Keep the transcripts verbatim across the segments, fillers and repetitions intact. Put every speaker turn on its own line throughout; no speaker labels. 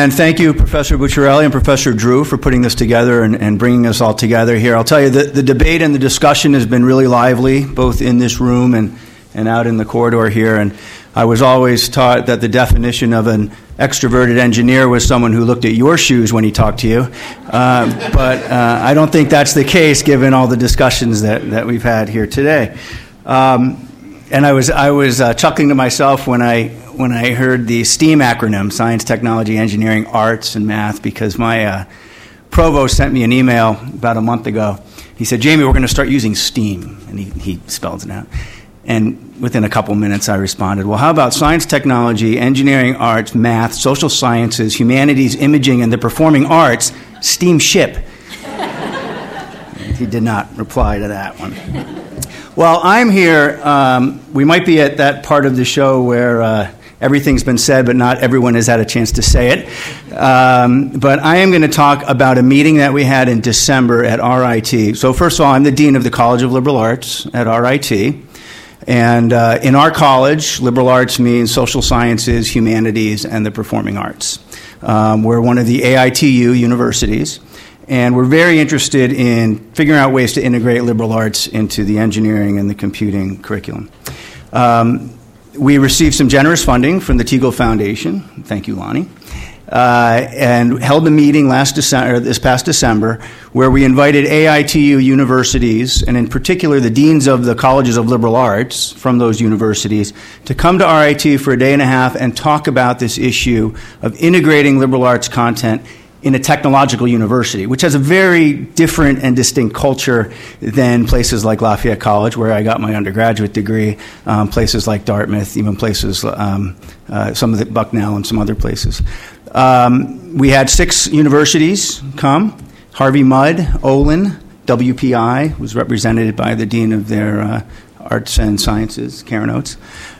And thank you, Professor Bucciarelli and Professor Drew, for putting this together and, and bringing us all together here. I'll tell you, the, the debate and the discussion has been really lively, both in this room and, and out in the corridor here. And I was always taught that the definition of an extroverted engineer was someone who looked at your shoes when he talked to you. Uh, but uh, I don't think that's the case, given all the discussions that, that we've had here today. Um, and I was I was uh, chuckling to myself when I when I heard the STEAM acronym: Science, Technology, Engineering, Arts, and Math, because my uh, provost sent me an email about a month ago. He said, "Jamie, we're going to start using STEAM," and he, he spells it out. And within a couple minutes, I responded, well, how about science, technology, engineering, arts, math, social sciences, humanities, imaging, and the performing arts, steamship? He did not reply to that one. Well, I'm here. Um, we might be at that part of the show where uh, everything's been said, but not everyone has had a chance to say it. Um, but I am going to talk about a meeting that we had in December at R I T. So first of all, I'm the Dean of the College of Liberal Arts at R I T. And uh, in our college, liberal arts means social sciences, humanities, and the performing arts. Um, we're one of the A I T U universities, and we're very interested in figuring out ways to integrate liberal arts into the engineering and the computing curriculum. Um, we received some generous funding from the Teagle Foundation. Thank you, Lonnie. Uh, and held a meeting last December, this past December, where we invited A I T U universities, and in particular the deans of the colleges of liberal arts from those universities, to come to R I T for a day and a half and talk about this issue of integrating liberal arts content in a technological university, which has a very different and distinct culture than places like Lafayette College, where I got my undergraduate degree, um, places like Dartmouth, even places, um, uh, some of the Bucknell and some other places. Um, we had six universities come: Harvey Mudd, Olin, W P I was represented by the dean of their uh, arts and sciences, Karen Oates,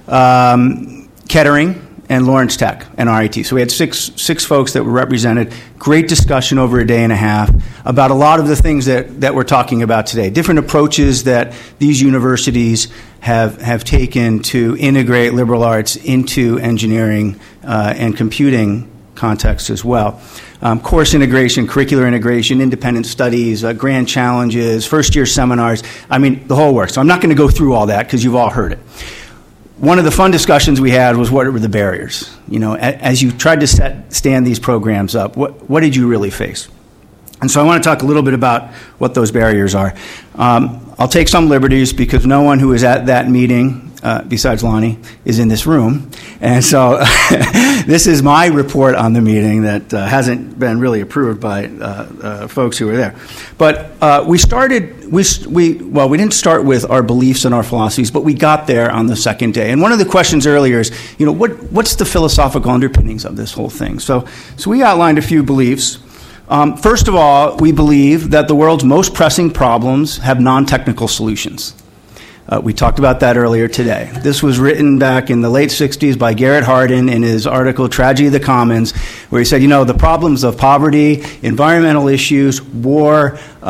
um, Kettering, and Lawrence Tech and R I T. So we had six six folks that were represented. Great discussion over a day and a half about a lot of the things that, that we're talking about today. Different approaches that these universities have have taken to integrate liberal arts into engineering uh, and computing context as well. Um, course integration, curricular integration, independent studies, uh, grand challenges, first-year seminars. I mean, the whole works. So I'm not going to go through all that because you've all heard it. One of the fun discussions we had was, what were the barriers? You know, as you tried to set, stand these programs up, what, what did you really face? And so I want to talk a little bit about what those barriers are. Um, I'll take some liberties because no one who was at that meeting, uh, besides Lonnie, is in this room. And so this is my report on the meeting that uh, hasn't been really approved by uh, uh, folks who were there. But uh, we started, we, we well, we didn't start with our beliefs and our philosophies, but we got there on the second day. And one of the questions earlier is, you know, what what's the philosophical underpinnings of this whole thing? So, so we outlined a few beliefs. Um, first of all, we believe that the world's most pressing problems have non-technical solutions. Uh, we talked about that earlier today. This was written back in the late sixties by Garrett Hardin in his article, Tragedy of the Commons, where he said, you know, the problems of poverty, environmental issues, war, uh,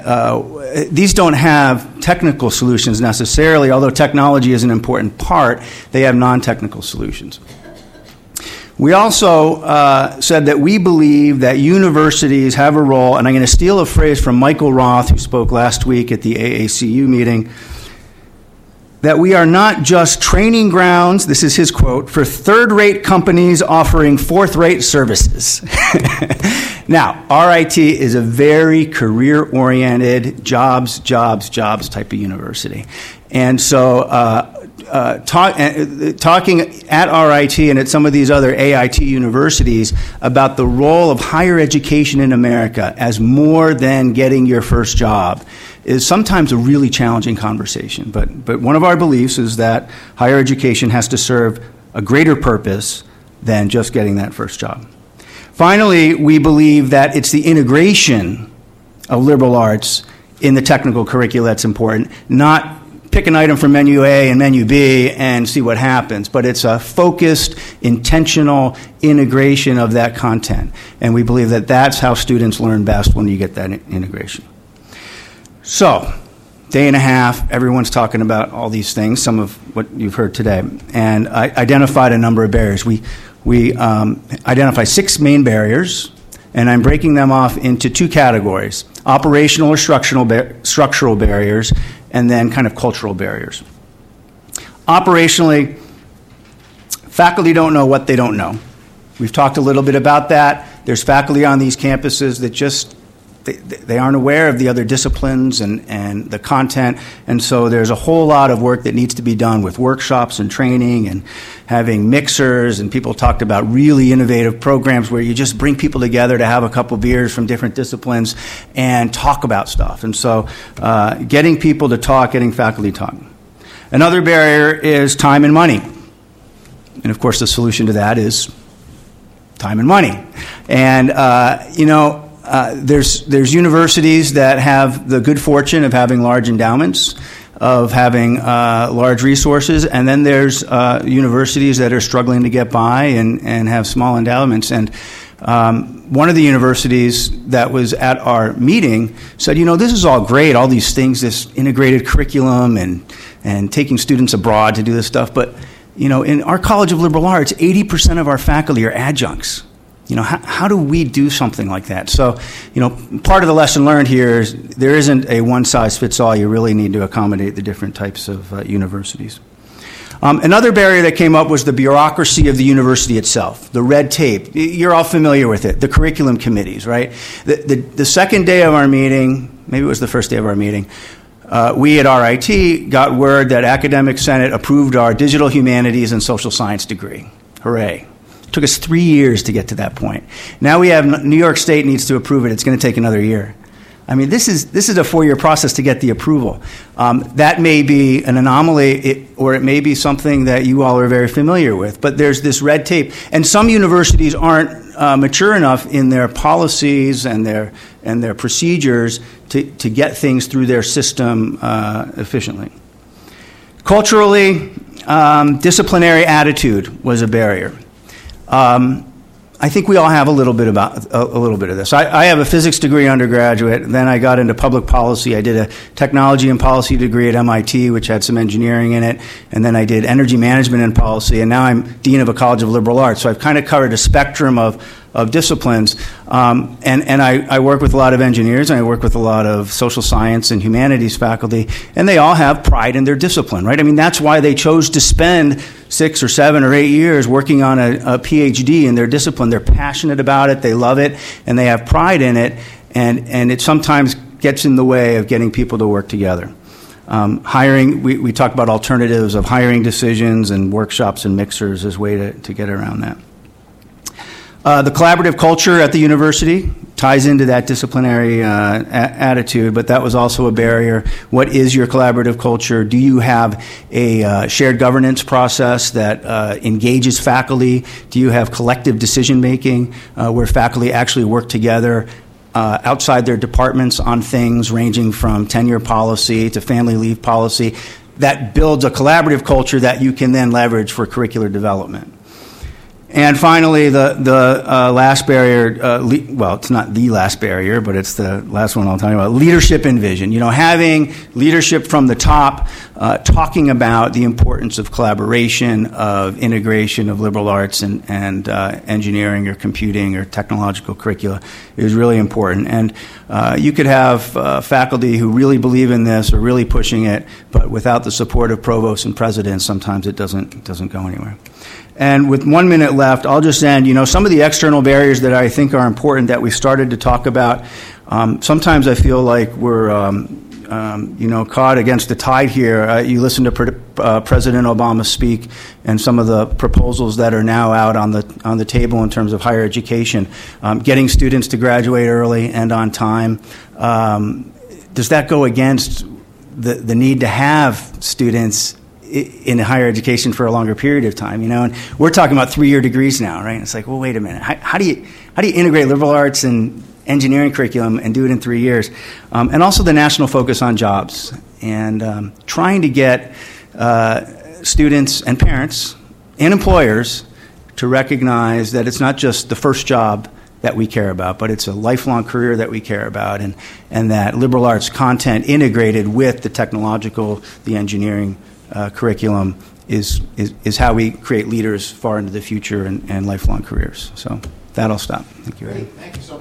uh, these don't have technical solutions necessarily, although technology is an important part. They have non-technical solutions. We also uh, said that we believe that universities have a role, and I'm going to steal a phrase from Michael Roth, who spoke last week at the A A C U meeting, that we are not just training grounds, this is his quote, for third-rate companies offering fourth-rate services. Now, R I T is a very career-oriented, jobs, jobs, jobs type of university. And so uh, uh, talk, uh, talking at R I T and at some of these other A I T universities about the role of higher education in America as more than getting your first job is sometimes a really challenging conversation. But, but one of our beliefs is that higher education has to serve a greater purpose than just getting that first job. Finally, we believe that it's the integration of liberal arts in the technical curricula that's important, not pick an item from menu A and menu B and see what happens, but it's a focused, intentional integration of that content. And we believe that that's how students learn best, when you get that integration. So, day and a half, everyone's talking about all these things, some of what you've heard today, and I identified a number of barriers. We we um, identify six main barriers, and I'm breaking them off into two categories: operational or structural bar- structural barriers, and then kind of cultural barriers. Operationally, faculty don't know what they don't know. We've talked a little bit about that. There's faculty on these campuses that just They, they aren't aware of the other disciplines and, and the content, and so there's a whole lot of work that needs to be done with workshops and training and having mixers, and people talked about really innovative programs where you just bring people together to have a couple beers from different disciplines and talk about stuff. And so uh, getting people to talk, getting faculty talk. Another barrier is time and money. And of course the solution to that is time and money. And, uh, you know, Uh, there's there's universities that have the good fortune of having large endowments, of having uh, large resources, and then there's uh, universities that are struggling to get by and, and have small endowments. And um, one of the universities that was at our meeting said, you know, this is all great, all these things, this integrated curriculum and and taking students abroad to do this stuff, but, you know, in our College of Liberal Arts, eighty percent of our faculty are adjuncts. You know, how, how do we do something like that? So, you know, part of the lesson learned here is there isn't a one-size-fits-all. You really need to accommodate the different types of uh, universities. Um, another barrier that came up was the bureaucracy of the university itself, the red tape. You're all familiar with it, the curriculum committees, right? The, the, the second day of our meeting, maybe it was the first day of our meeting, uh, we at R I T got word that Academic Senate approved our digital humanities and social science degree. Hooray. It took us three years to get to that point. Now we have New York State needs to approve it. It's going to take another year. I mean, this is this is a four-year process to get the approval. Um, that may be an anomaly, it, or it may be something that you all are very familiar with. But there's this red tape, and some universities aren't uh, mature enough in their policies and their and their procedures to to get things through their system uh, efficiently. Culturally, um, disciplinary attitude was a barrier. Um, I think we all have a little bit about a, a little bit of this. I, I have a physics degree undergraduate. Then I got into public policy. I did a technology and policy degree at M I T, which had some engineering in it. And then I did energy management and policy. And now I'm dean of a College of Liberal Arts. So I've kind of covered a spectrum of of disciplines. Um, and and I, I work with a lot of engineers, and I work with a lot of social science and humanities faculty, and they all have pride in their discipline, right? I mean, that's why they chose to spend six or seven or eight years working on a, a P H D in their discipline. They're passionate about it, they love it, and they have pride in it, and, and it sometimes gets in the way of getting people to work together. Um, hiring, we, we talk about alternatives of hiring decisions and workshops and mixers as a way to, to get around that. Uh, the collaborative culture at the university ties into that disciplinary uh, a- attitude, but that was also a barrier. What is your collaborative culture? Do you have a uh, shared governance process that uh, engages faculty? Do you have collective decision-making uh, where faculty actually work together uh, outside their departments on things ranging from tenure policy to family leave policy that builds a collaborative culture that you can then leverage for curricular development? And finally, the the uh, last barrier, uh, le- well, it's not the last barrier, but it's the last one I'll tell you about, leadership and vision. You know, having leadership from the top, uh, talking about the importance of collaboration, of integration of liberal arts and, and uh, engineering or computing or technological curricula is really important. And uh, you could have uh, faculty who really believe in this or really pushing it, but without the support of provosts and presidents, sometimes it doesn't it doesn't go anywhere. And with one minute left, I'll just end, you know, some of the external barriers that I think are important that we started to talk about. Um, sometimes I feel like we're, um, um, you know, caught against the tide here. Uh, you listen to pre- uh, President Obama speak and some of the proposals that are now out on the on the table in terms of higher education, um, getting students to graduate early and on time. Um, does that go against the, the need to have students in higher education for a longer period of time, you know, and we're talking about three-year degrees now, right? It's like, well, wait a minute. How, how do you how do you integrate liberal arts and engineering curriculum and do it in three years? Um, and also the national focus on jobs and um, trying to get uh, students and parents and employers to recognize that it's not just the first job that we care about, but it's a lifelong career that we care about, and and that liberal arts content integrated with the technological, the engineering Uh, curriculum is, is, is how we create leaders far into the future and, and lifelong careers. So that'll stop. Thank you, Eddie.
Thank you so much.